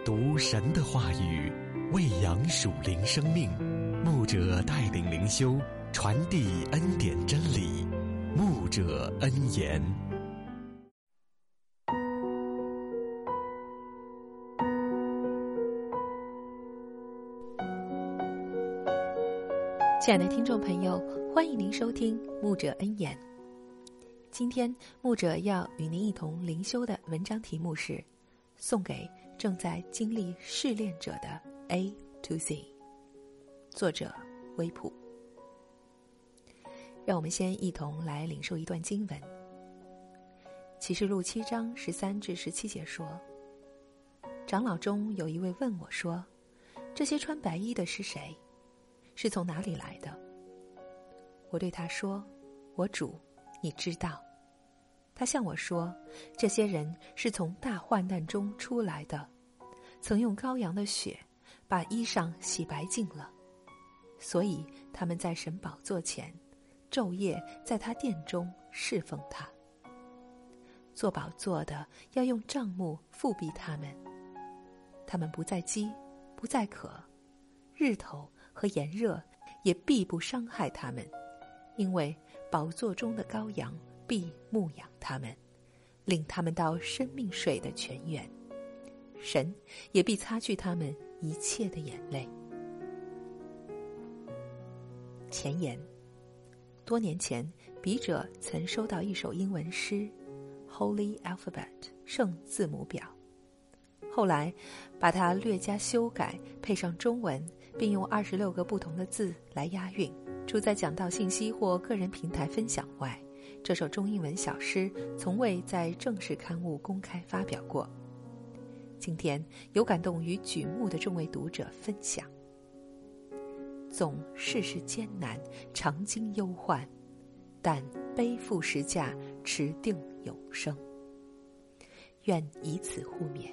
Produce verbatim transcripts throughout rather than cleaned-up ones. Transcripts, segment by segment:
读神的话语，喂养属灵生命。牧者带领灵修，传递恩典真理。牧者恩言。 亲爱的听众朋友，欢迎您收听牧者恩言。今天牧者要与您一同灵修的文章题目是送给正在经历试炼者的 A to Z， 作者威普。让我们先一同来领受一段经文。启示录七章十三至十七节说，长老中有一位问我说，这些穿白衣的是谁？是从哪里来的？我对他说，我主，你知道。他向我说，这些人是从大患难中出来的，曾用羔羊的血把衣裳洗白净了，所以他们在神宝座前昼夜在他殿中侍奉他。做宝座的要用帐幕覆庇他们，他们不再饥，不再渴，日头和炎热也必不伤害他们，因为宝座中的羔羊必牧养他们，领他们到生命水的泉源，神也必擦去他们一切的眼泪。前言：多年前，笔者曾收到一首英文诗 Holy Alphabet 圣字母表，后来把它略加修改，配上中文，并用二十六个不同的字来押韵。除在讲道信息或个人平台分享外，这首中英文小诗从未在正式刊物公开发表过。今天有感动与举目的众位读者分享。纵世事艰难，常经忧患，但背负十架，持定永生。愿以此互勉。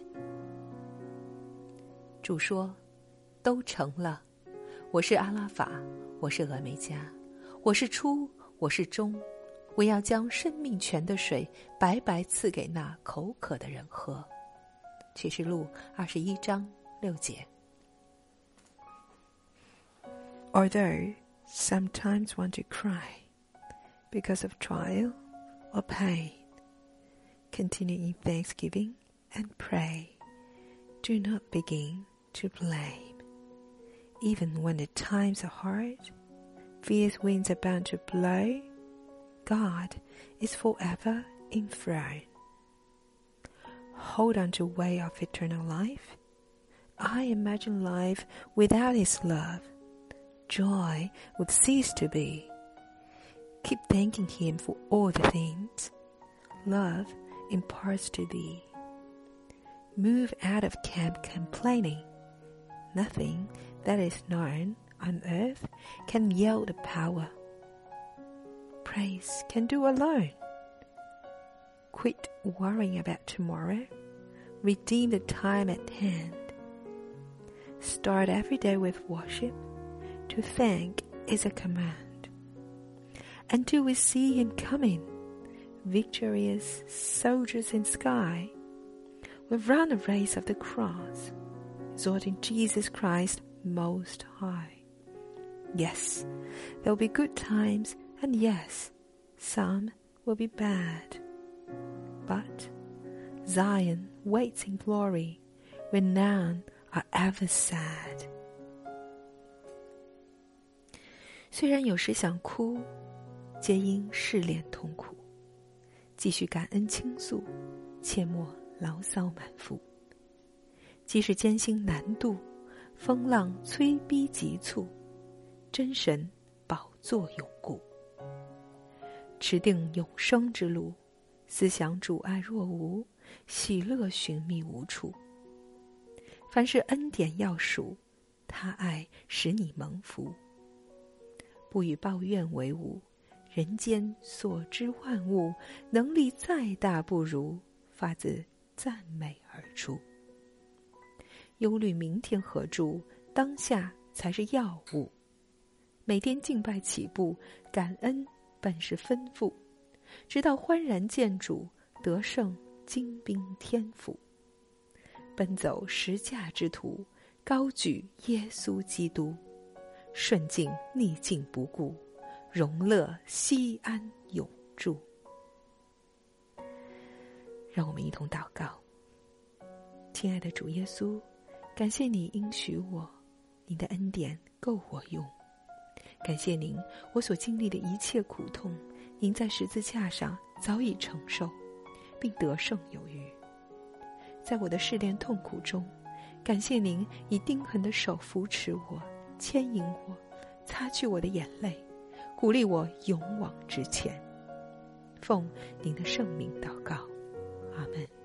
主说，都成了。我是阿拉法，我是俄梅加，我是初，我是终。我要将生命泉的水白白赐给那口渴的人喝。启示录二十一章六节。 Although sometimes want to cry because of trial or pain, continue in thanksgiving and pray. Do not begin to blame. Even when the times are hard, fierce winds are bound to blow, God is forever enthroned. Hold on to the way of eternal life. I imagine life without His love. Joy would cease to be. Keep thanking Him for all the things love imparts to thee. Move out of camp complaining. Nothing that is known on earth can yield the power praise can do alone. Quit worrying about tomorrow. Redeem the time at hand. Start every day with worship. To thank is a command. Until we see Him coming, victorious soldiers in sky, we run a race of the cross, exalting Jesus Christ Most High. Yes, there will be good times, and yes, some will be bad. But Zion waits in glory, when none are ever sad. 虽然有时想哭，皆因试炼痛苦，继续感恩倾诉，切莫牢骚满腹。即使艰辛难度，风浪催逼急促，真神宝座永固。持定永生之路，思想阻碍若无，喜乐寻觅无处。凡是恩典要数，他爱使你蒙福。不与抱怨为伍，人间所知万物，能力再大不如，发自赞美而出。忧虑明天何助，当下才是要务。每天敬拜起步，感恩本是吩咐，直到欢然见主，得胜精兵天赋。 奔走十架之途，高举耶稣基督，顺境逆境不顾，荣乐西安永驻。让我们一同祷告。亲爱的主耶稣，感谢你应许我，你的恩典够我用。感谢您，我所经历的一切苦痛，您在十字架上早已承受，并得胜有余。在我的试炼痛苦中，感谢您以钉痕的手扶持我，牵引我，擦去我的眼泪，鼓励我勇往直前。奉您的圣名祷告，阿们。